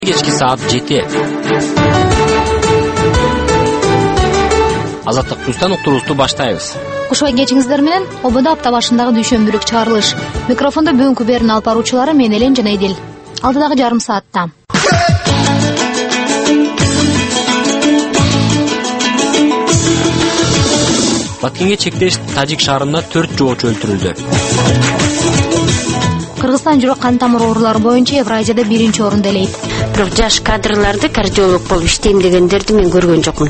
Кечки саат 7. Азаттык Плюстан уктуруубузду баштайбыз. Кушай кечиңиздер менен ободо апта башындагы дүйшөмбүлүк чыгарылыш. Микрофондо бүгүнкү берүүнү алып баруучулары мен Элен жана Эдил. Алдыдагы жарым саатта. Баткенге чектеш Тажик шаарында 4 жолчу өлтүрүлдү. Кыргызстан жүрөк кан тамыр оорулары боюнча Евразияда 1-орунду ээлейт. Бирок жаш кадрларды кардиолог болуп иштейм дегендерди мен көргөн жокмун.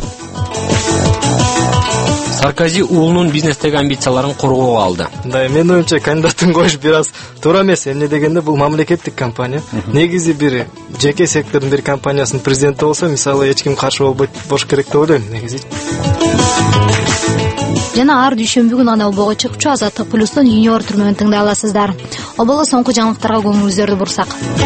Саркози уулунун бизнестеги амбицияларын коргоого алды. Да, менин оюмча кандидатын коюш бир аз туура эмес. Эмне дегенде бул мамлекеттик компания. Негизи бир жеке сектордун бир компаниясынын президенти болсо, мисалы, эч ким каршы болбойт болуш керек деп ойлойм негизи. Жана ар дүйшөмбү күнү гана обого чыгчу Азаттык Плюстун юниор түрмөгүн тыңдай аласыздар. Обого соңку жаңылыктарга көңүлүңүздөрдү бурсак.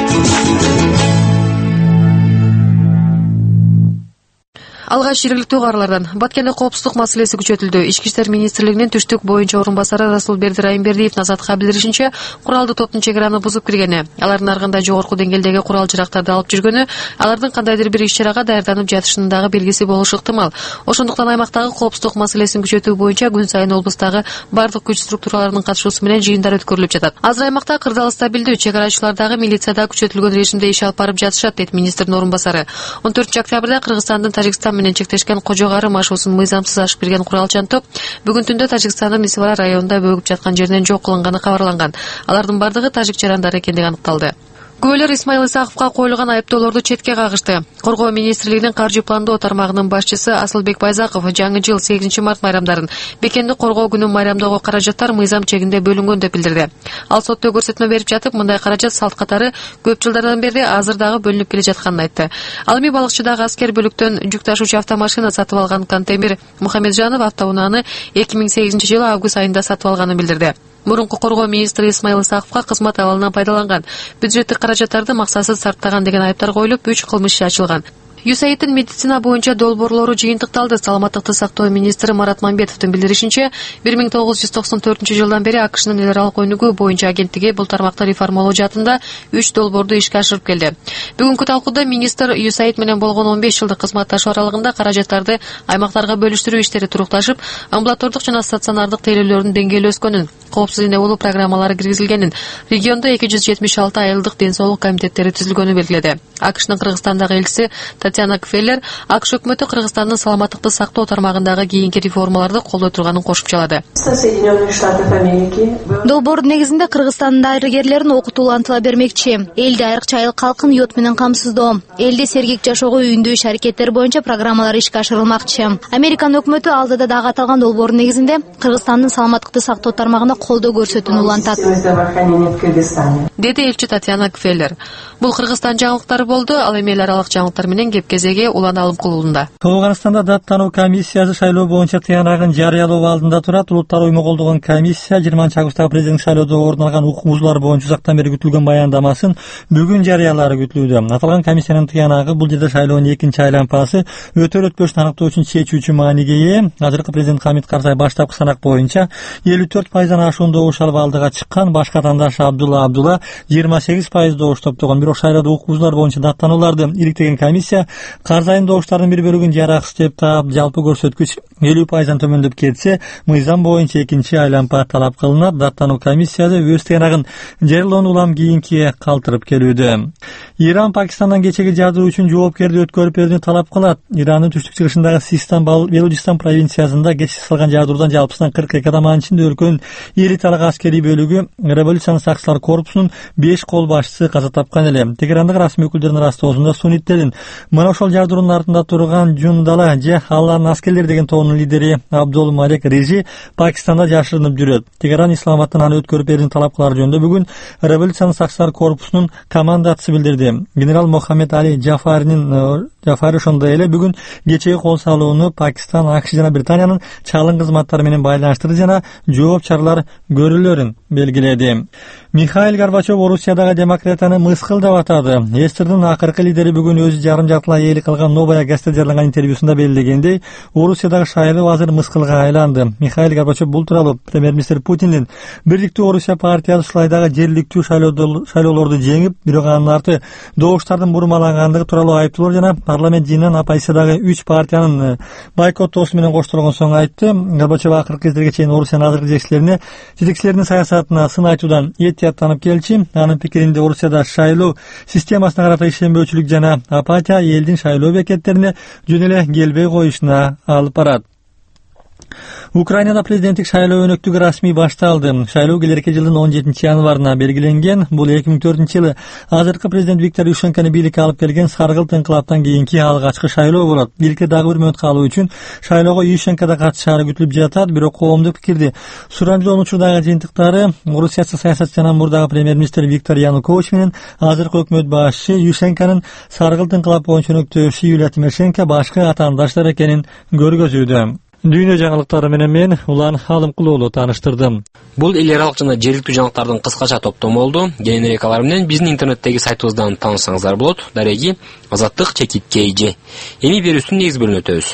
Алгач жергиликтүү кааралардан Баткенде коопсуздук маселеси күчөтүлдү. Ички иштер министрлигинин түштүк боюнча орун басары Расулберди Райымбердиев Назатка билдиришинче, куралдуу топтун чек араны бузуп киргени, алардын аркында жогорку деңгээлдеги курал-жарактарды алып жүргөнү, алардын кандайдыр бир иш-чарага даярданып жатышынын дагы белгиси болушу ыктымал. Ошондуктан аймактагы коопсуздук маселесин күчөтүү боюнча күн сайын облустагы бардык күч структураларынын катышуусу менен жыйындар өткөрүлүп жатат. Азыр аймакта кырдаал стабилдүү, чек арачылар дагы милицияда күчөтүлгөн режимде иш алып барып жатышат, дейт министрдин орун басары. 14-октябрда Кыргызстандын Тажикстан менен чектешкен Кожогары машыгуусун мыйзамсыз ашып кирген куралчан топ бүгүн түндө Тажикстандын Исвара районунда бөгүп жаткан жерден жок кылынганы кабарланган. Алардын бардыгы тажик жарандары экендиги аныкталды. Күбөлөр Исмаил Исаковго коюлган айыптоолорду четке кагышты. Коргоо министрлигинин каржы пландоо тармагынын башчысы Асылбек Байзаков жаңы жыл 8 март майрамдарын бекенди коргоо күнүн майрамдоого каражаттар мыйзам чегинде бөлүнгөн деп билдирди. Ал сотто көрсөтмө берип жатып, мындай каражат салт катары көп жылдардан бери азыр дагы бөлүнүп келе жатканын айтты. Ал эми балыкчыдагы аскер бөлүктөн жүк ташуучу автомашина сатып алган Кантемир Мухамеджанов автоунааны 2008-жылы август айында сатып алганын билдирди. Мурунку коргоо министри Исмаил Исаковго кызмат абалынан пайдаланган, бюджеттик каражаттарды максатсыз сарптаган деген айыптар коюлуп, 3 кылмыш иши ачылган. ЮСАИДтин медицина боюнча долбоорлору жыйынтыкталды. Саламаттыкты сактоо министри Марат Мамбетовдун билдиришинче, 1994-жылдан бери АКШнын эл аралык өнүгүү боюнча агенттиги бул тармакты реформалоо жаатында 3 долбоорду ишке ашырып келди. Бүгүнкү талкууда министр ЮСАИД менен болгон 15 жылдык кызматташуу аралыгында каражаттарды аймактарга бөлүштүрүү иштери турукташып, амбулатордук жана стационардык тейлөөлөрдүн деңгээли өскөнүн, коопсуз эне болуу программалары киргизилгенин, региондо 276 айылдык ден соолук комитеттери түзүлгөнүн белгиледи. АКШнын Кыргызстандагы элчиси Татьяна Кфеллер АКШ өкмөтү Кыргызстандын саламаттыкты сактоо тармагындагы кийинки реформаларды колдой турганын кошумчалады. Долбоордун негизинде Кыргызстандын дарыгерлерин окутуулантыла бермекчи. Элди айрыкча айыл калкын йод менен камсыздоо, элди сергек жашоого үйүндүү иш аракеттери боюнча программалар ишке ашырылмакчы. Американын өкмөтү алдыда дагы аталган долбоордун негизинде Кыргызстандын саламаттыкты сактоо тармагына колдоо көрсөтүүнү улантат, деди элчи Татьяна Кфеллер. Бул Кыргызстан жаңылыктары болду. Ал эми эл аралык жаңылыктар менен кеп кезеги Улан Алымкулуулунда. Кыргызстанда даттануу комиссиясы шайлоо боюнча тыянагын жарыялоо алдында турат. Улуттар уюму колдогон комиссия 20-августтагы президенттик шайлоодо орун алган укук бузуулар боюнча узактан бери күтүлгөн баяндамасын бүгүн жарыялаары күтүлүүдө. Аталган комиссиянын тыянагы бул жерде шайлоонун экинчи айлампасы өтөр өтпөшүн аныктоочу чечүүчү мааниге ээ. Азыркы президент Хамит Карзай баштапкы санак боюнча 54% ашуун добуш алып алдыга чыккан. Башка атаандашы Абдулла 28% добуш топтогон. Бирок шайлоодо укук бузуулар боюнча даттануларды иликтеген комиссия Карзайдын добуштарынын бир бөлүгүн жараксыз деп таап, жалпы көрсөткүч 50% төмөндөп кетсе, мыйзам боюнча экинчи айлампа талап кылынат. Даттануу комиссиясы өз тыянагын жарыялоону улам кийинки калтырып келүүдө. Иран Пакистандан кечеги жардуу үчүн жоопкерди өткөрүп берүүнү талап кылат. Ирандын түштүк-чыгышындагы Систан Белужистан провинциясында кечээ салган жардуудан жалпысынан 42 адам, анын ичинде өлкөнүн элиталык аскерий бөлүгү Революциянын сакчылар корпусунун 5 кол башчысы каза тапкан эле. Тегерандагы расмий өкүлдөрдүн ырастоосунда сунниттердин мына ошол жардуунун артында турган Жундала же Алланын аскерлери деген тобунун лидери Абдул Малик Режи Пакистанда жашырынып жүрөт. Тегеран Исламабадтан аны өткөрүп берүүнү талап кылар жөнүндө бүгүн Революциянын сакчылар корпусунун командачысы билдирди. Генерал Мохаммед Али Джафари ошондой эле бүгүн кечеги кол салууну Пакистан, АКШ жана Британиянын чалым кызматтары менен байланыштырды жана жооп чаралар көрүлөрүн белгиледи. Михаил Горбачев Орусиядагы демократияны мыскылдап атады. СССРдин акыркы лидери бүгүн өзү жарым жал тартыла ээлик кылган Новая газета жарыяланган интервьюсунда белгилегендей, Орусиядагы шайлоо азыр мыскылга айланды. Михаил Горбачев бул тууралуу премьер-министр Путиндин Бирликтүү Орусия партиясы ушул айдагы жергиликтүү шайлоолорду жеңип, бирок анын арты добуштардын бурмалангандыгы тууралуу айыптоолор жана парламент жыйынынан оппозициядагы 3 партиянын бойкоттоосу менен коштолгон соң айтты. Горбачев акыркы кездерге чейин Орусиянын азыркы жетекчилеринин саясатына сын айтуудан этияттанып келчи. Анын пикиринде Орусияда шайлоо системасына карата ишенбөөчүлүк жана апатия элдин шайлоо бекеттерине жөн эле келбей коюшуна алып барат. Украинада президенттик шайлоо өнөктүгү расмий башталды. Шайлоо келерки жылдын 17-январына белгиленген. Бул 2004-жылы азыркы президент Виктор Ющенкону бийликке алып келген саргылт инкылаптан кийинки алгачкы шайлоо болот. Бийликке дагы бир мөөнөт калуу үчүн шайлоого Ющенко да катышаары күтүлүп жатат. Бирок коомдук пикирди сурамжылоо учурдагы жыйынтыктары Орусиясы саясатчы жана мурдагы премьер-министр Виктор Янукович менен азыркы өкмөт башчы Ющенконун саргылт инкылап боюнча өнөктөшү Юлия Тимошенко башкы атаандаштар экенин көргөзүүдө. Дүйнө жаңылыктары менен мен Улан Алымкулуулу тааныштырдым. Бул эл аралык жана жергиликтүү жаңылыктардын кыскача топтому болду. Кененирээк алар менен биздин интернеттеги сайтыбыздан таанышсаңыздар болот. Дареги azatlyk.kj. Эми берүүсүнүн негиз бөлүгүнө өтөбүз.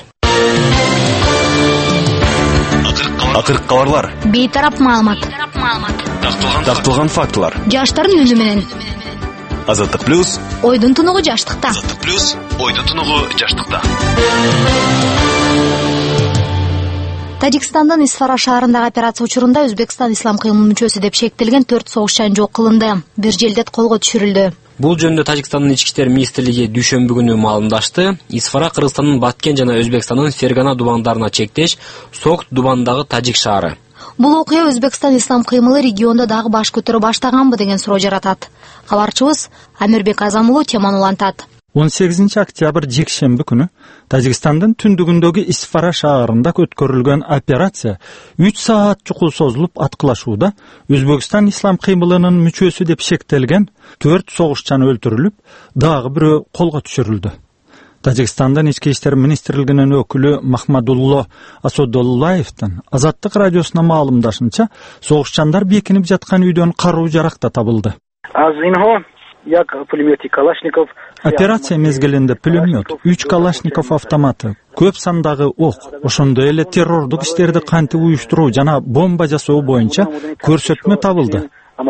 Акыркы кабарлар. Бейтарап маалымат. Такталган фактылар. Жаштардын үнү менен. Азаттык плюс. Ойдун тунугу жаштыкта. Азаттык плюс. Ойдун тунугу жаштыкта. Тажикстандын Исфара шаарындагы операция учурунда Өзбекстан ислам кыймылынын мүчөсү деп шектелген 4 согушчан жок кылынды. Бир желдет колго түшүрүлдү. Бул жөнүндө Тажикстандын ички иштер министрлиги дүйшөмбү күнү маалымдашты. Исфара Кыргызстандын Баткен жана Өзбекстандын Фергана дубандарына чектеш Согт дубандагы тажик шаары. Бул окуя Өзбекстан ислам кыймылы региондо дагы баш көтөрө баштаганбы деген суроо жаратат. Кабарчыбыз Амирбек Азамулу теманы улантат. 18 октябрь жекшемби күнү Тажикстандын түндүгүндөгү Исфара шаарында өткөрүлгөн операция 3 саат чукул созулуп аткылашууда Өзбекстан ислам кыймылынын мүчөсү деп шектелген 4 согушчан өлтүрүлүп, дагы бирөө колго түшүрүлдү. Тажикстандын ички иштер министрлигинин өкүлү Махмадулло Асадуллаевдин Азаттык радиосуна маалымдашынча, согушчандар бекинип жаткан үйдөн каруу жарак да табылды. Операция мезгилинде пулемет, 3 Калашников автоматы, көп сандагы ок, ошондой эле террордук иштерди кантип уюштуруу жана бомба жасоо боюнча көрсөтмө табылды,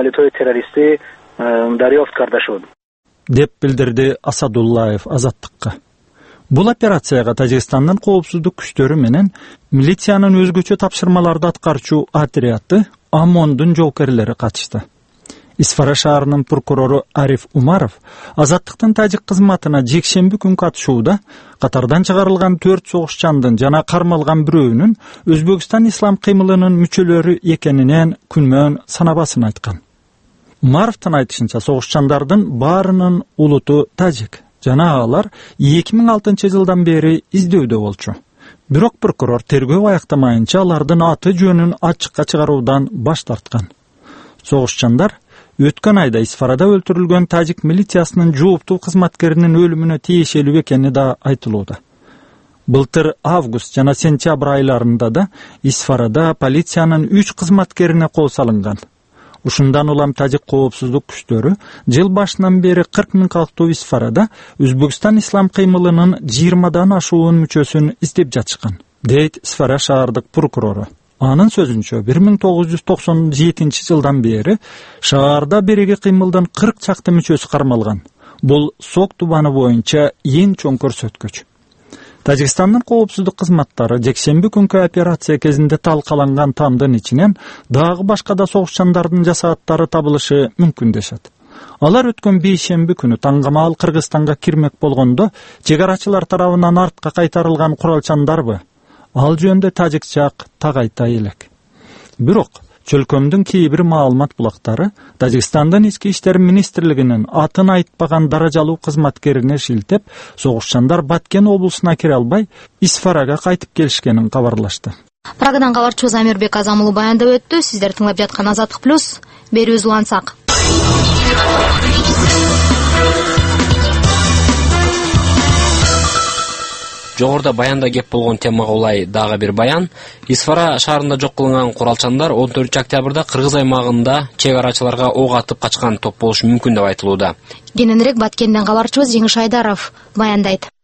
деп билдирди Асадуллаев Азаттыкка. Бул операцияга Тажикстандын коопсуздук күчтөрү менен милициянын өзгөчө тапшырмаларды аткарчу отряды ОМОНдун жоокерлери катышты. Исфара шаарынын прокурору Ариф Умаров Азаттыктын тажик кызматына жекшемби күн катышууда катардан чыгарылган 4 согушчандын жана кармалган бирөөнүн Өзбекстан ислам кыймылынын мүчөлөрү экенинен күнмөн санабасын айткан. Умаровдун айтышынча, согушчандардын баарынын улуту тажик жана алар 2006-жылдан бери издөүдө болчу. Бирок прокурор тергөө аяктамайынча алардын аты жөнүн ачыкка чыгаруудан баш тарткан. Согушчандар өткөн айда Исфарада өлтүрүлгөн тажик милициясынын жооптуу кызматкеринин өлүмүнө тиешелүү экени да айтылууда. Былтыр август жана сентябрь айларында да Исфарада полициянын 3 кызматкерине кол салынган. Ушундан улам тажик коопсуздук күчтөрү жыл башынан бери 40 000 калктуу Исфарада Өзбекстан ислам кыймылынын 20дан ашуун мүчөсүн издеп жатышкан, дейт Исфара шаардык прокурору. Анын сөзүнчө 1997-жылдан бери шаарда бириги кыймылдын 40 чакты мүчөсү кармалган. Бул Сок дубаны боюнча эң чоң көрсөткүч. Тажикстандын коопсуздук кызматтары жекшемби күнкү операция кезинде талкаланган тамдын ичинен дагы башка да согушчандардын жасааттары табылышы мүмкүн дешет. Алар өткөн бейшемби күнү таңгамал Кыргызстанга кирмек болгондо чек арачылар тарабынан артка кайтарылган куралчандарбы? Ал жөнүндө тажикчак так айта элек. Бирок чөлкөмдүн кээ-бир маалымат булактары Тажикстандын ички иштер министрлигинин атын айтпаган даражалуу кызматкерине шилтеп, согушчандар Баткен облусуна кире албай, Исфарага кайтып келишкенин кабарлашты. Прагадан кабарчыбыз Амирбек Азамулу баяндап өттү. Сиздер тыңлап жаткан Азаттык плюс, берүүбүз улансак. Жогоруда баянда кеп болгон темага улай дагы бир баян. Исфара шаарында жок кылынган куралчандар 14 октябрда Кыргыз аймагында чек арачыларга ок атып качкан топ болушу мүмкүн деп айтылууда. Кененирээк Баткенден кабарчыбыз Жеңиш Айдаров баяндайт.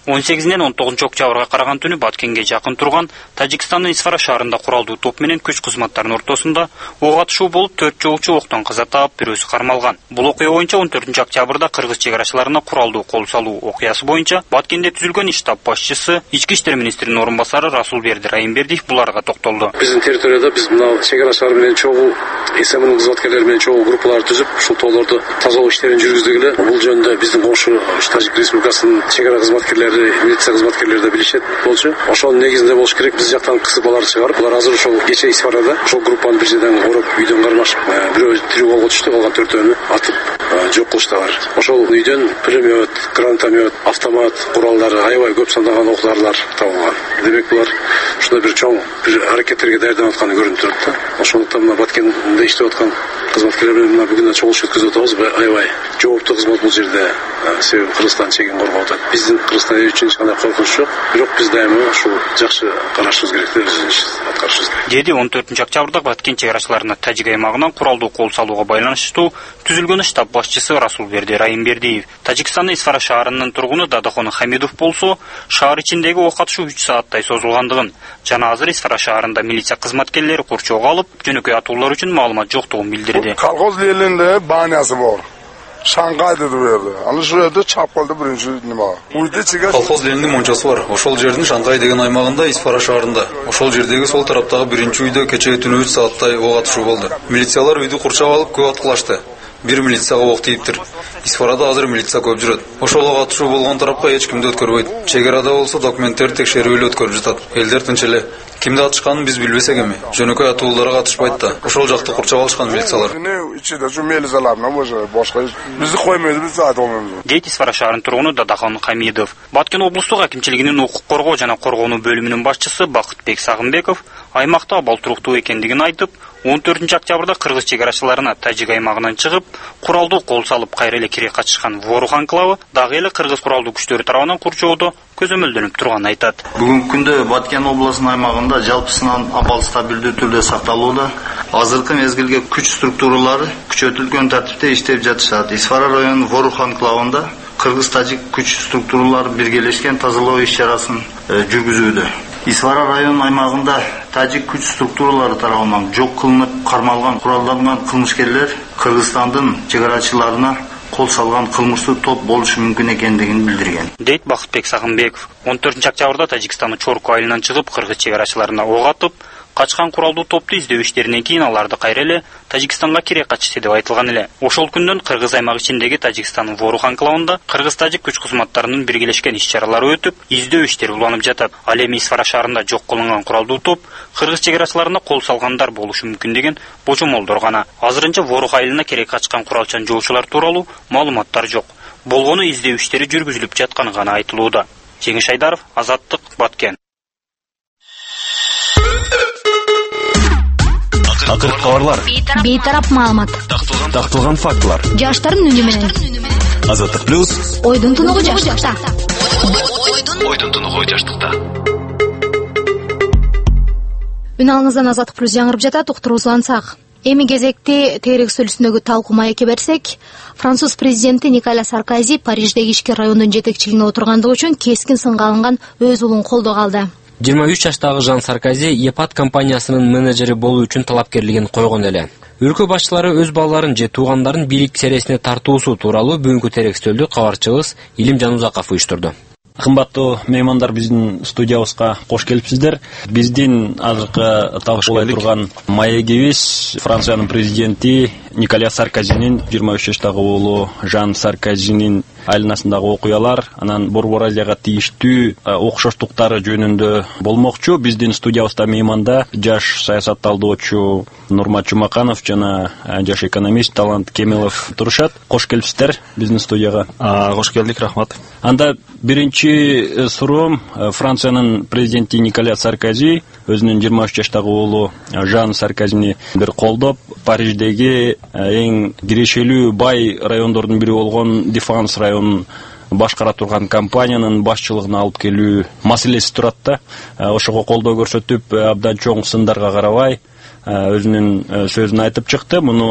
18-ден 19 октябрга караган түнү Баткенге жакын турган Тажикстандын Исфара шаарында куралдуу топ менен күч кызматтарынын ортосунда ок атышуу болуп 4 жолучу октон каза таап, бирөөсү кармалган. Бул окуя боюнча 14 октябрда кыргыз чек арачыларына куралдуу кол салуу окуясы боюнча Баткенде түзүлгөн штаб башчысы, ички иштер министринин орун басары Расулберди Райымбердиев буларга токтолду. Биздин территорияда биз мына чек арачылар менен чогуу СМНин кызматкерлери менен чогуу группалар түзүп, ушул тоолорду тазалоо иштерин жүргүздүк эле. Бул жөнүндө биздин кошу Тажик Республикасынын чек ара кызматкерлери, милиция кызматкерлери да билишет болчу. Ошонун негизинде болуш керек. Биз жактан кызмалар чыгарып, булар азыр ошол кече Исфарада ошол группаны бир жерден ороп, үйдөн кармашып, бирөө тирүү колго түштү, калган 4-өнү атып жок кылыштылар. Ошол үйдөн пулемет, гранатомет, автомат куралдары, аябай көп сандаган оқ-дарылар табылган. Демек булар ушундай бир чоң бир аракеттерге даярданып атканы көрүнүп турат да. Ошондуктан мына Баткенде иштеп аткан кызматкерлер менен мына бүгүн чогулуш өткөзүп атабыз. Аябай жооптуу кызмат бул жерде. Себеби Кыргызстан чегин коргоп атат. Биздин Кыргызстан үчүн эч кандай коркунуч жок. Бирок биз дайыма ушул жакшы карашыбыз керек деп аткарышыбыз керек. Деди 14 октябрда Баткен чек арачыларына Тажик аймагынан куралдуу кол салууга байланыштуу түзүлгөн штаб башчысы Расулберди Райымбердиев. Тажикстандын Исфара шаарынын тургуну Дадахон Хамидов болсо, шаар ичиндеги ок атышуу 3 сааттай созулгандыгын жана азыр Исфара шаарында милиция кызматкерлери курчоого алып, жөнөкөй атуулар үчүн маалымат жоктугун билдирди. Колхоз элинде баанясы бар. Шангайды деберди. Аны ушул жерде чапкалды биринчи нема. Колхоз ленинин мончасы бар. Ошол жердин Шангай деген аймагында, Исфара шаарында. Ошол жердеги сол тараптагы биринчи үйдө кечээ түнү 3 сааттай ок атышуу болду. Милициялар үйдү курчап алып көп аткылашты. Бир милицияга ок тийиптир. Исфарада азыр милиция көп жүрөт. Ошол ок атышуу болгон тарапка эч кимди өткөрбөйт. Чек арада болсо документтер текшерүү эле өткөрүп жатат. Элдер тынч эле. Кимди атышканын биз билбесек эми. Жөнөкөй атууларга атышпайт да. Ошол жакты курчап алышкан милициялар. Бизди коймойт, биз айтып алмайбыз. Дейт Исфара шаарынын тургуну Дадахон Хамидов. Баткен облустук акимчилигинин укук коргоо жана коргонуу бөлүмүнүн башчысы Бакытбек Сагынбеков аймакта абал туруктуу экендигин айтып, 14 октябрда кыргыз чек арачыларына Тажик аймагынан чыгып, куралдуу кол салып кайра эле кире качышкан Ворух анклавы дагы эле кыргыз куралдуу күчтөрү тарабынан курчоодо көзөмөлдөнүп турганын айтат. Бүгүнкү күндө Баткен облусунун аймагында жалпысынан абал стабилдүү түрдө сакталууда. Азыркы мезгилге күч структуралары күчөтүлгөн тартипте иштеп жатышат. Исфара районунун Ворух анклавында кыргыз-тажик күч структуралары биргелешкен тазалоо иш-чарасын жүргүзүүдө. Исфара районунун аймагында тажик күч структуралары тарабынан жок кылынып кармалган куралданган кылмышкерлер Кыргызстандын чек арачыларына кол салган кылмыштуу топ болушу мүмкүн экендигин билдирген. Дейт Бакытбек Сагынбеков. 14 октябрда Тажикстандын Чорку айылынан чыгып кыргыз чек арачыларына ок атып, качкан куралдуу топту издөө иштеринен кийин аларды кайра эле Тажикстанга кире качышты деп айтылган эле. Ошол күндөн кыргыз аймак ичиндеги Тажикстандын Ворух анклавында кыргыз-тажик күч кызматтарынын биргелешкен иш-чаралары өтүп, издөө иштери уланып жатат. Ал эми Исфара шаарында жок кылынган куралдуу топ кыргыз чек арачыларына кол салгандар болушу мүмкүн деген божомолдор гана. Азырынча Ворух айылына кире качкан куралчан жоочулар тууралуу маалыматтар жок. Болгону издөө иштери жүргүзүлүп жатканы гана айтылууда. Жеңиш Айдаров, Азаттык, Баткен. Акыркы кабарлар. Бейтарап маалымат. Такталган фактылар. Жаштардын үнү менен. Азаттык плюс. Ойдун тунугу жаштыкта. Ойдун тунугу жаштыкта. Үн алыңыздан Азаттык плюс жаңырып жатат, уктуруубузду ансак. Эми кезекти тегерек сөйлөсүндөгү талкуу маекке берсек, Француз президенти Николя Саркози Париждеги ишкер райондун жетекчилигине отургандыгы үчүн кескин сынга алынган өз уулун колдо алды. 23 жаштагы Жан Саркози ЕПАТ компаниясынын менеджери болуу үчүн талапкерлигин койгон эле. Өлкө башчылары өз балдарын же туугандарын бийлик сересине тартуусу тууралуу бүгүнкү терекстөлдү кабарчыбыз Илим Жанузаков уюштурду. Кымбаттуу меймандар, биздин студиябызга кош келипсиздер. Биздин азыркы талкуулай турган маегибиз Франциянын президенти Николя Саркозинин 23 жаштагы уулу Жан Саркозинин айланасындагы окуялар, анан Борбор Азияга тийиштүү окшоштуктары жөнүндө болмокчу. Биздин студиябызда мейманда жаш саясатталдоочу Нурмат Чумаканов жана жаш экономист Талант Кемелов турушат. Кош келипсиздер биздин студияга. Кош келдик, рахмат. Анда биринчи суроом, Франциянын президенти Николя Саркози өзүнүн 23 жаштагы уулу Жан Саркозини бир колдоп, Париждеги эң кирешелүү бай райондордун бири болгон Дефанс районун башкара турган компаниянын башчылыгына алып келүү маселеси турат да. Ошого колдоо көрсөтүп, абдан чоң сындарга карабай өзүнүн сөзүн айтып чыкты. Муну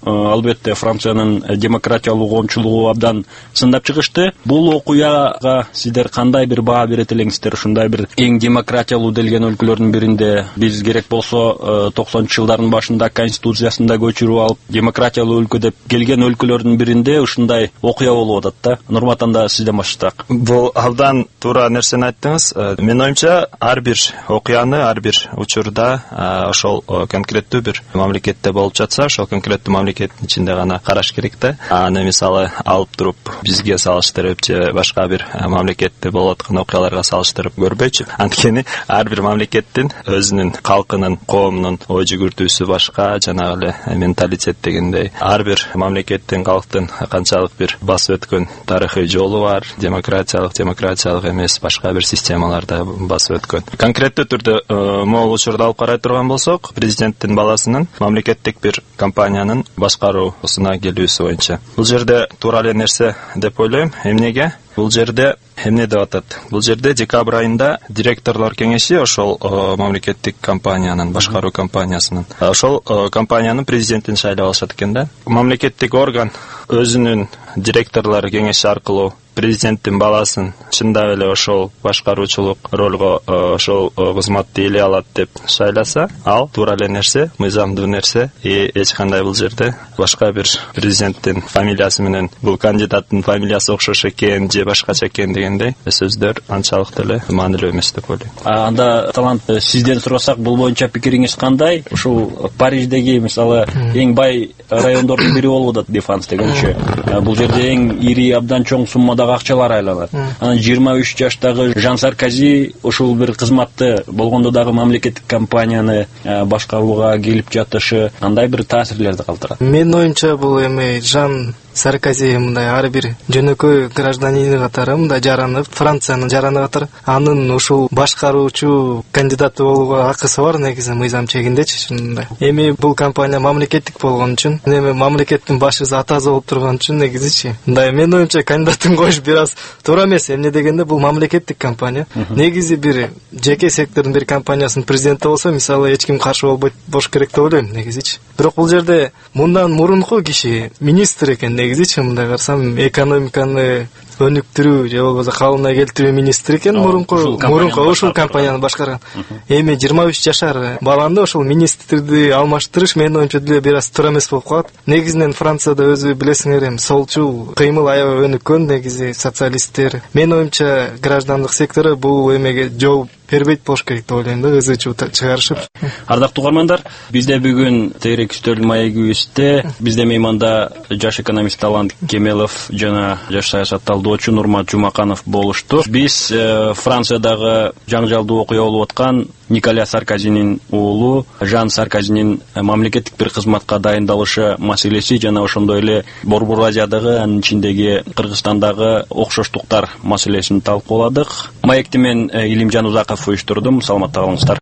албетте Франциянын демократиялуу коомчулугу абдан сындап чыгышты. Бул окуяга сиздер кандай бир баа берет элеңиздер? Ушундай бир эң демократиялуу делген өлкөлөрдүн биринде биз керек болсо 90-жылдардын башында конституциясында көчүрүп алып демократиялуу өлкө деп келген өлкөлөрдүн биринде ушундай окуя болуп атат да. Нурматанда сизден баштасак. Бул абдан туура нерсени айттыңыз. Менин оюмча ар бир окуяны, ар бир учурда ошол конкреттүү бир мамлекетте болуп жатса, ошол конкреттүү мамлекеттин ичинде гана караш керек да. Аны мисалы алып туруп бизге салыштырып же башка бир мамлекетте болуп аткан окуяларга салыштырып көрбөйчү. Анткени ар бир мамлекеттин өзүнүн калкынын, коомунун ой жүгүртүүсү башка, жанагы эле менталитет дегендей. Ар бир мамлекеттин, калктын канчалык бир басып өткөн тарыхый жолу бар, демократиялык эмес башка бир системаларда басып өткөн. Конкреттүү түрдө могул учурда алып карай турган болсок, президенттин баласынын мамлекеттик бир компаниянын башкаруусуна келүүсү боюнча. Бул жерде туура эле нерсе деп ойлойм. Эмнеге? Бул жерде эмне деп атат? Бул жерде декабрь айында директорлор кеңеши ошол мамлекеттик компаниянын, башкаруу компаниясынын, ошол компаниянын президентин шайлап алышат экен да. Мамлекеттик орган өзүнүн директорлор кеңеши аркылуу президенттин баласын чындап эле ошол башкаруучулук ролго ошол кызматты ээлей алат деп шайласа, ал туура эле нерсе, мыйзамдуу нерсе. Эч кандай бул жерде башка бир президенттин фамилиясы менен бул кандидаттын фамилиясы окшош экен же башкача экен дегендей сөздөр анчалык деле маанилүү эмес деп ойлойм. Анда Талант, сизден сурасак, бул боюнча пикириңиз кандай? Ушул Париждеги мисалы эң бай райондордун бири болуп атат Дефанс дегенчи. Бул жерде эң ири абдан чоң суммада акчалар айланат. Анан 23 жаштагы Жан Саркози ушул бир кызматты болгондо дагы мамлекеттик компанияны башкарууга келип жатышы кандай бир таасирлерди калтырат? Менин оюмча бул эми Жан Саркози мындай ар бир жөнөкөй гражданин катары мындай жаранып, Франциянын жараны катары анын ушул башкаруучу кандидаты болууга акысы бар негизи мыйзам чегиндечи ушундай. Эми бул компания мамлекеттик болгон үчүн, эми мамлекеттин башчысы атасы болуп турган үчүн негизичи. Мындай менин оюмча кандидатын коюш бир аз туура эмес. Эмне дегенде бул мамлекеттик компания. Негизи бир жеке сектордун бир компаниясынын президенти болсо, мисалы эч ким каршы болбойт болуш керек деп ойлойм негизичи. Бирок бул жерде мындан мурунку киши министр экен негизичи, мындай карасам экономиканы өнүктүрүү же болбосо калыбына келтирүү министри экен мурунку ушул компанияны башкарган. Эми 23 жашар баланы ошол министрди алмаштырыш менин оюмча деле бир аз туура эмес болуп калат. Негизинен Францияда өзү билесиңер эми солчу кыймыл аябай өнүккөн, негизи социалисттер. Менин оюмча граждандык сектору бул эмеге жооп бербейт болуш керек деп ойлойм да, өзү чыгарышып. Ардактуу угармандар, бизде бүгүн Тегерек үстөл маегибизде бизде мейманда жаш экономист Талант Кемелов жана жаш саясатталдоочу Нурмат Жумаканов болушту. Биз Франциядагы жаңжалдуу окуя болуп аткан Николя Саркозинин уулу Жан Саркозинин мамлекеттик бир кызматка дайындалышы маселеси жана ошондой эле Борбор Азиядагы, анын ичиндеги Кыргызстандагы окшоштуктар маселесин талкууладык. Маекти мен Илимжан Узаков уюштурдум. Саламатта калыңыздар.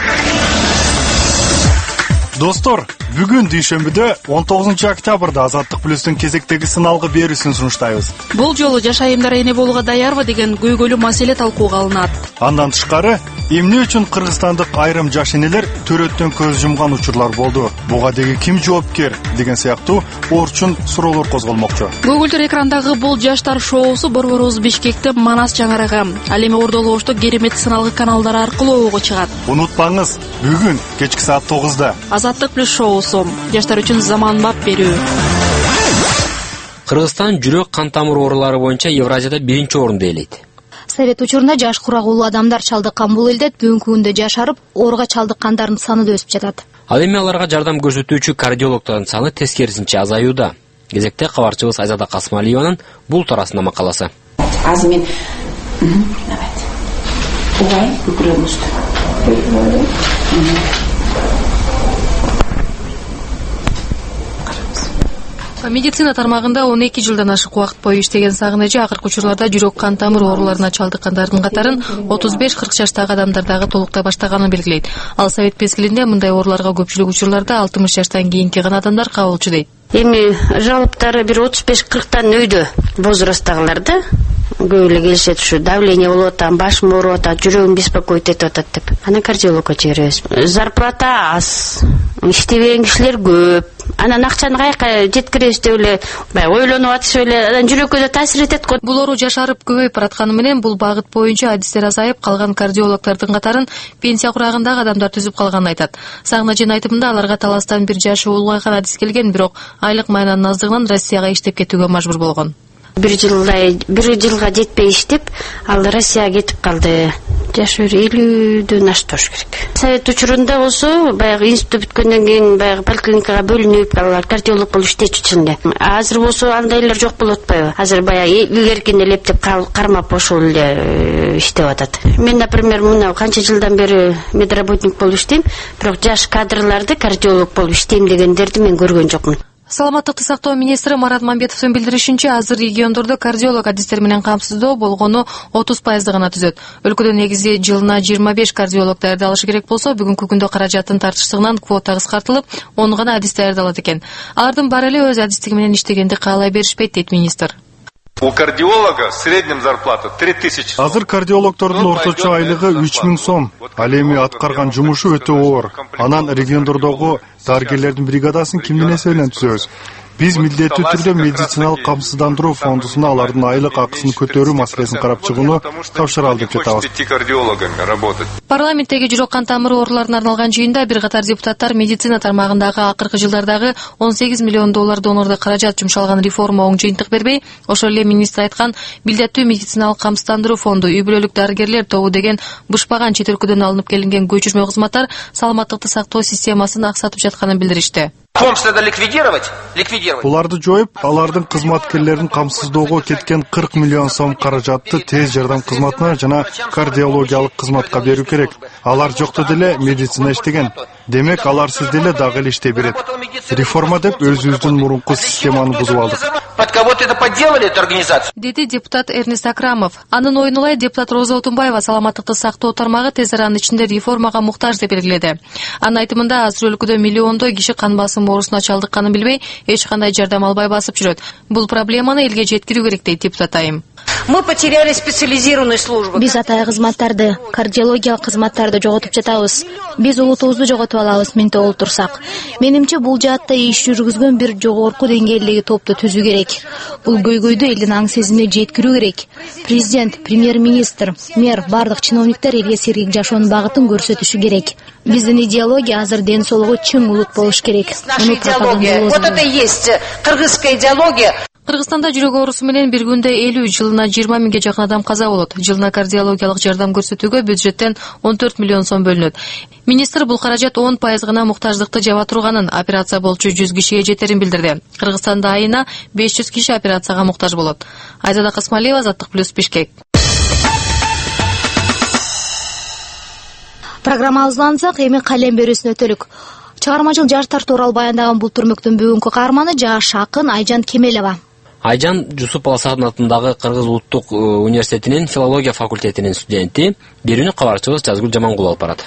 Достор, бүгүн дүйшөмбүдө 19 октябрда Азаттык плюстун кезектеги сыналгы берүүсүн сунуштайбыз. Бул жолу жаш айымдар эне болууга даярбы деген көйгөйлүү маселе талкууга алынат. Андан тышкары, эмне үчүн кыргызстандык айрым жаш энелер төрөттөн көз жумган учурлар болду? Буга деги ким жоопкер деген сыяктуу орчун суроолор козголмокчу. Көгүлтөр экрандагы бул жаштар шоусу Борборубуз Бишкекте Манас Жаңарага, ал эми Ордолу Ошто Керемет сыналгы каналдары аркылуу ого чыгат. Унутпаңыз, бүгүн кечки саат 9-да Азаттык плюс шоусу, жаштар үчүн заманбап берүү. Кыргызстан жүрөк кан тамыр оорулары боюнча Евразияда 1-орунду ээлейт. Совет учурунда жаш курагулуу адамдар чалдыккан бул элдет бүгүнкү күндө жашарып, ооруга чалдыккандардын саны да өсүп жатат. Ал эми аларга жардам көрсөтүүчү кардиологдордун саны тескерисинче азаюуда. Кезекте кабарчыбыз Айзада Касымалиеванын бул туурасында макаласы. Азыр мен угай көкүрөгүңүздү. Медицина тармагында 12 жылдан ашык убакыт бою иштеген Сагынэжи акыркы учурларда жүрөк кан тамыр ооруларына чалдыккандардын катарын 35-40 жаштагы адамдарда толуктай баштаганын белгилейт. Ал совет мезгилинде мындай ооруларга көпчүлүк учурларда 60 жаштан кийинки гана адамдар кабылчу дейт. Эми жалыптары бир 35-40тан өйдө возрасттагылар да көп эле келишет, ушу давление болуп атат, башым ооруп атат, жүрөгүм беспокоить этип атат деп. Ана кардиологко жиберебиз. Зарплата аз, иштебеген кишилер көп. Анан акчаны каяка жеткиребиз деп эле баягы ойлонуп атышып эле анан жүрөккө да таасир этет го. Бул оору жашарып көбөйүп баратканы менен бул багыт боюнча адистер азайып, калган кардиологдордун катарын пенсия курагындагы адамдар түзүп калганын айтат. Сагынажен айтымында аларга таластан 1 жашы улгайган адис келген, бирок айлык майнанын аздыгынан Россияга иштеп кетүүгө мажбур болгон. 1 жылга жетпей иштеп, ал Россияга кетип калды. Жашы 50дөн ашты болуш керек. Совет учурунда болсо, баягы институт бүткөндөн кийин баягы поликлиникага бөлүнүп, алар кардиолог болуп иштечү ичинде. Азыр болсо андайлар жок болуп атпайбы? Азыр баягы илгеркине элептеп кармап ошол эле иштеп атат. Мен, например, мына канча жылдан бери медработник болуп иштейм, бирок жаш кадрларды кардиолог болуп иштейм дегендерди мен көргөн жокмун. Саламаттыкты сактоо министри Марат Мамбетовдун билдиришинче, азыр региондордо кардиолог адистер менен камсыздоо болгону 30% гана түзөт. Өлкөдө негизи жылына 25 кардиолог даярдалышы керек болсо, бүгүнкү күндө каражаттын тартыштыгынан квота кыскартылып, 10 гана адис даярдалат экен. Алардын баары эле өз адистиги менен иштегенди каалай беришпейт, дейт министр. У кардиолога в среднем зарплата 3000. Азыр кардиологдордун орточо айлыгы 3000 сом. Ал эми аткарган жумушу өтө оор. Анан региондордогу дарыгерлердин бригадасын кимдин эсебинен түзөбүз? Биз милдеттүү түрдө медициналык камсыздандыруу фондусуна алардын айлык акысын көтөрүү маселесин карап чыгууну тапшыралы деп жатабыз. Парламенттеги жүрөк кан тамыры ооруларына арналган жыйында бир катар депутаттар медицина тармагындагы акыркы жылдардагы 18 миллион доллар донордо каражат жумшалган реформа оң жыйынтык бербей, ошол эле министр айткан милдеттүү медициналык камсыздандыруу фонду, үй бүлөлүк дарыгерлер тобу деген бышпаган чет өлкөдөн алынып келинген көчүрмө кызматтар саламаттыкты сактоо системасын аксатып жатканын билдиришти. Буларды жоюп, алардын кызматкерлерин камсыздоого кеткен 40 миллион сом каражатты тез жардам кызматына жана кардиологиялык кызматка берүү керек. Алар жокто деле медицина иштеген. Демек, аларсыз деле дагы эле иштей берет. Реформа деп өзүбүздүн мурунку системаны бузуп алдык. Деди депутат Эрнест Акрамов. Анын оюн ылай депутат Роза Отунбаева саламаттыкты сактоо тармагы тез аранын ичинде реформага муктаж деп белгиледи. Анын айтымында азыр өлкөдө миллиондой киши кан басым оорусуна чалдыкканын билбей, эч кандай жардам албай басып жүрөт. Бул проблеманы элге жеткирүү керек, дейт депутат Айым. Мы потеряли специализированную службу. Биз атайы кызматтарды, кардиологиялык кызматтарды жоготуп жатабыз. Биз улутубузду жоготуп алабыз менте олтурсак. Менимче бул жаатта иш жүргүзгөн бир жогорку деңгээлдеги топту түзүү керек. Бул көйгөйдү элдин аң сезимине жеткирүү керек. Президент, премьер-министр, мэр, бардык чиновниктер элге сергек жашоонун багытын көрсөтүшү керек. Биздин идеология азыр ден соолугу чың улут болуш керек. Вот это и есть кыргызская идеология. Кыргызстанда жүрөк оорусу менен бир күндө 50, жылына 20 миңге жакын адам каза болот. Жылына кардиологиялык жардам көрсөтүүгө бюджеттен 14 миллион сом бөлүнөт. Министр бул каражат 10% гана муктаждыкты жаба турганын, операция болчу 100 кишиге жетерин билдирди. Кыргызстанда айына 500 киши операцияга муктаж болот. Айзада Касмалиева, Азаттык плюс, Бишкек. Программабызды улантсак, эми калем берүүсүнө өтөлүк. Чыгармачыл жаштар тууралуу баяндаган бул түрмөктүн бүгүнкү каарманы жаш акын Айжан Кемелова. Айжан Жусуп Баласагын атындагы Кыргыз улуттук университетинин филология факультетинин студенти. Берүүнү кабарчыбыз Жазгүл Жамангул алып барат.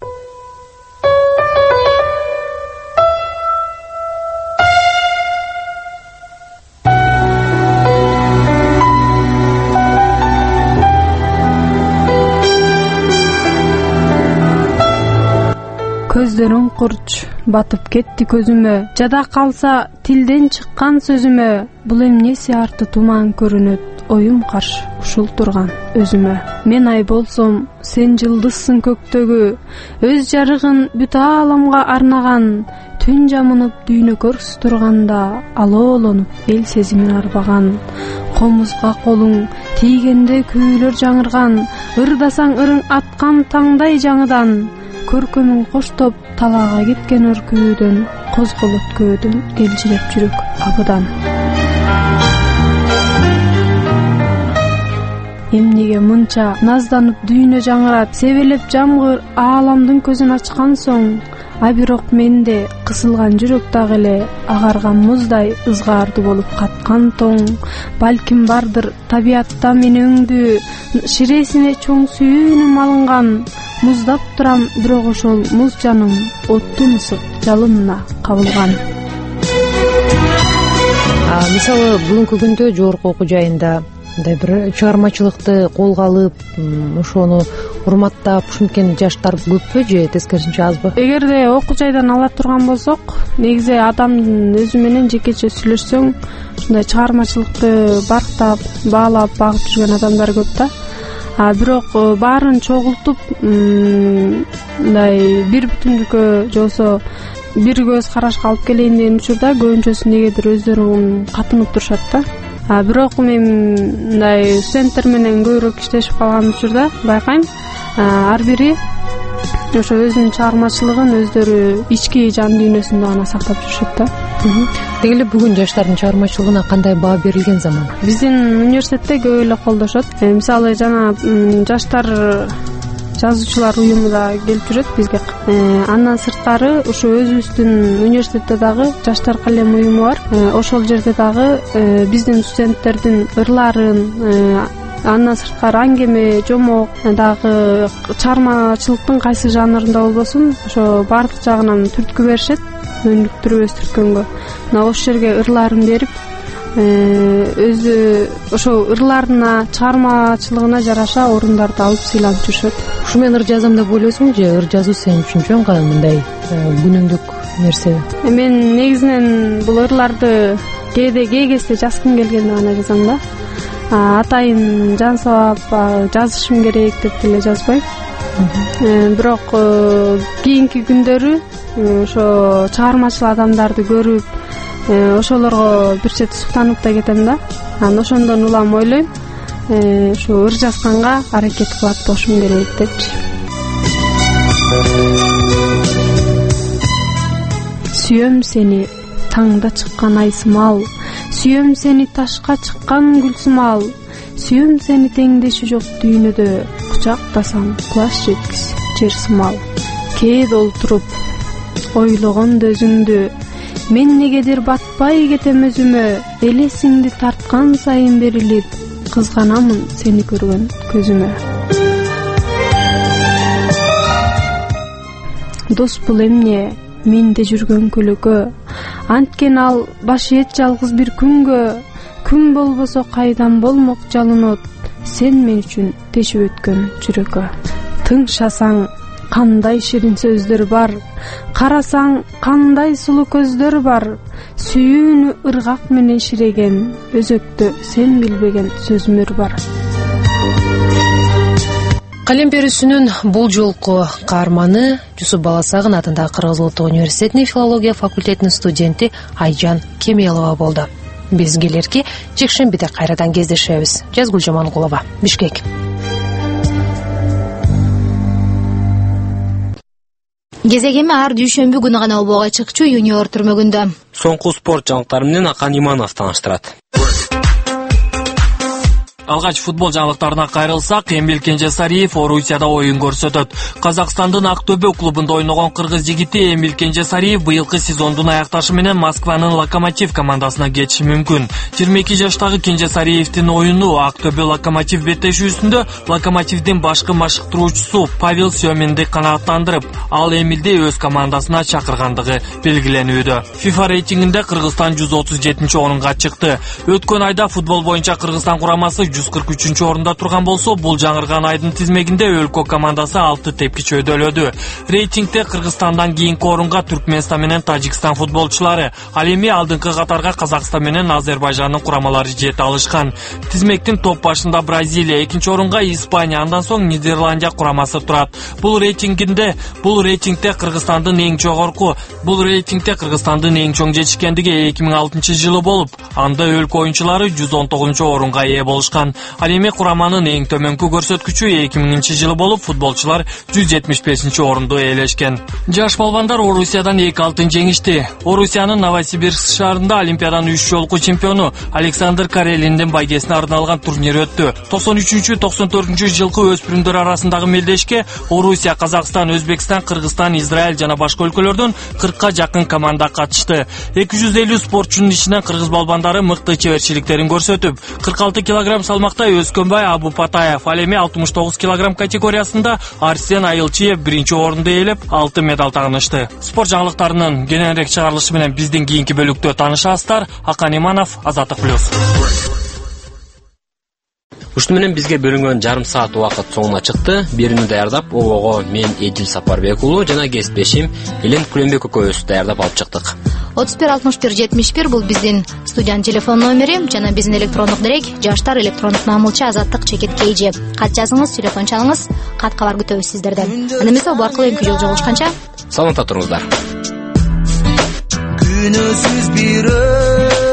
Көздөрүң курч батып кетти көзүмө, жада калса тилден чыккан сөзүмө. Бул эмнеси арты туман көрүнөт, оюм каршы ушул турган өзүмө. Мен ай болсом, сен жылдызсың көктөгү, өз жарыгын бүт ааламга арнаган. Түн жамынып дүйнө көрсүз турганда, алоолонуп эл сезимин арбаган. Комузга колуң тийгенде күүлөр жаңырган, ырдасаң ырың аткан таңдай жаңыдан. Көркөмүң коштоп талаага кеткен өркүүдөн, козголот көөдөн элжиреп жүрөк абыдан. Эмнеге мынча назданып дүйнө жаңырат, себелеп жамгыр ааламдын көзүн ачкан соң. А бирок менде кысылган жүрөк дагы эле агарган муздай ызгаарды болуп каткан тоң. Балким бардыр табиатта мен өңдүү, ширесине чоң сүйүүнүм алынган. Муздап турам, бирок ошол муз жаным оттун ысык жалынына кабылган. Мисалы бүгүнкү күндө жогорку окуу жайында мындай бир чыгармачылыкты колго алып, ошону урматтап ушинткен жаштар көппү же тескерисинче азбы? Эгерде окуу жайдан ала турган болсок, негизи адамдын өзү менен жекече сүйлөшсөң, ушундай чыгармачылыкты барктап, баалап, багып жүргөн адамдар көп да. Бирок баарын чогултуп, мындай бир бүтүндүккө же болбосо бир көз карашка алып келейин деген учурда көбүнчөсү негедир өздөрүн катынып турушат да. Бирок мен мындай студенттер менен көбүрөөк иштешип калган учурда байкайм, ар бири ошо өзүнүн чыгармачылыгын өздөрү ички жан дүйнөсүндө гана сактап жүрүшөт да. Деги эле бүгүн жаштардын чыгармачылыгына кандай баа берилген заман? Биздин университетте көп эле колдошот. Мисалы жана жаштар жазуучулар уюму да келип жүрөт бизге. Андан сырткары ушу өзүбүздүн университетте дагы жаштар калем уюму бар. Ошол жерде дагы биздин студенттердин ырларын, андан сырткары аңгеме, жомок, дагы чыгармачылыктын кайсы жанрында болбосун, ошо баардык жагынан түрткү беришет, өнүктүрүп өстүрткөнгө. Мына ошол жерге ырларын берип, өзү ошо ырларына, чыгармачылыгына жараша орундарды алып сыйланып жүрүшөт. Ушу менен ыр жазам деп ойлойсуңбу же ыр жазуу сен үчүн чоң мындай күнүмдүк нерсе? Мен негизинен бул ырларды кээ кезде жазгым келгенде гана жазам да. Атайын жан сабап жазышым керек деп деле жазбайм. Бирок кийинки күндөрү ошо чыгармачыл адамдарды көрүп, ошолорго бир чет суктанып да кетем да. Анан ошондон улам ойлойм, ушу ыр жазганга аракет кылат болушум керек депчи. Сүйөм сени таңда чыккан айсымал, сүйөм сени ташка чыккан гүлсымал, сүйөм сени теңдеши жок дүйнөдө, кучактасаң кулаш жеткис жер сымал. Кээде олтуруп ойлогондо өзүңдү, мен негедир батпай кетем өзүмө, элесиңди тарткан сайын берилип, кызганамын сени көргөн көзүмө. Дос бул эмне менде жүргөн көлөкө, анткен ал баш ийет жалгыз бир күнгө, күн болбосо кайдан болмок жалын от, сен мен үчүн тешип өткөн жүрөккө. Тыңшасаң кандай ширин сөздөр бар, карасаң кандай сулуу көздөр бар, сүйүүнү ыргак менен ширеген, өзөктө сен билбеген сөзмөр бар. Калем берүүсүнүн бул жолку каарманы Жусуп Баласагын атындагы Кыргыз Улуттук университетинин филология факультетинин студенти Айжан Кемелова болду. Биз келерки жекшембиде кайрадан кездешебиз. Жазгүл Жамангулова, Бишкек. Кезегеми ар дүйшөмбү күнү гана обого чыкчу юниор түрмөгүндө. Соңку спорт жаңылыктары менен Акан Иманов тааныштырат. Алгач футбол жаңылыктарына кайрылсак, Эмил Кенжесариев Орусияда оюн көрсөтөт. Казакстандын Актөбө клубунда ойногон кыргыз жигити Эмил Кенжесариев быйылкы сезондун аякташы менен Москванын Локомотив командасына кетиши мүмкүн. 22 жаштагы Кенжесариевдин оюну Актөбө Локомотив беттешүүсүндө Локомотивдин башкы машыктыруучусу Павел Семинди канааттандырып, ал Эмилди өз командасына чакыргандыгы белгиленүүдө. FIFA рейтингинде Кыргызстан 137-орунга чыкты. Өткөн айда футбол боюнча Кыргызстан курамасы 143-орунда турган болсо, бул жаңырган айдын тизмегинде өлкө командасы 6 тепки чөйдөлөдү. Рейтингде Кыргызстандан кийинки орунга Түркмөнстан менен Тажикстан футболчулары, ал эми алдыңкы катарга Казакстан менен Азербайжандын курамалары жете алышкан. Тизмектин топ башында Бразилия, экинчи орунга Испания, андан соң Нидерландия курамасы турат. Бул рейтингде Кыргызстандын эң чоң жетишкендиги 2006-жылы болуп, анда өлкө оюнчулары 119-орунга ээ болушкан. Ал эми кураманын эң төмөнкү көрсөткүчү 2000-жылы болуп, футболчулар 175-орунду ээлешкен. Жаш балбандар Орусиядан 2 алтын жеңишти. Орусиянын Новосибирск шаарында Олимпиаданын 3 жолку чемпиону Александр Карелиндин байгесине арналган турнир өттү. 93-94-жылкы өспүрүмдөр арасындагы мелдешке Орусия, Казакстан, Өзбекстан, Кыргызстан, Израиль жана башка өлкөлөрдөн 40ка жакын команда катышты. 250 спортчунун ичинен кыргыз балбандары мыкты чеберчиликтерин көрсөтүп, 46 килограмм салмакта Өскөнбай Абупатаев, ал эми 69 килограмм категориясында Арсен Айылчиев 1-орунду ээлеп, 6 медаль тагынышты. Спорт жаңылыктарынын кененирээк чыгарылышы менен биздин кийинки бөлүктө таанышасыздар. Акан Иманов, Азаттык плюс. Ушуну менен бизге бөлүнгөн жарым саат убакыт соңуна чыкты. Берүүнү даярдап обого мен Эдил Сапарбек уулу жана кесиптешим Элен Күлөнбек экөөбүз даярдап алып чыктык. 316171 бул биздин студиянын телефон номери жана биздин электрондук дерек jashtар@azаттык.kg. Кат жазыңыз, телефон чалыңыз, кат кабар күтөбүз сиздерден. Аны эмес обо аркылуу эки жолу жолугушканча саламатта туруңуздар. Күнөөсүз бир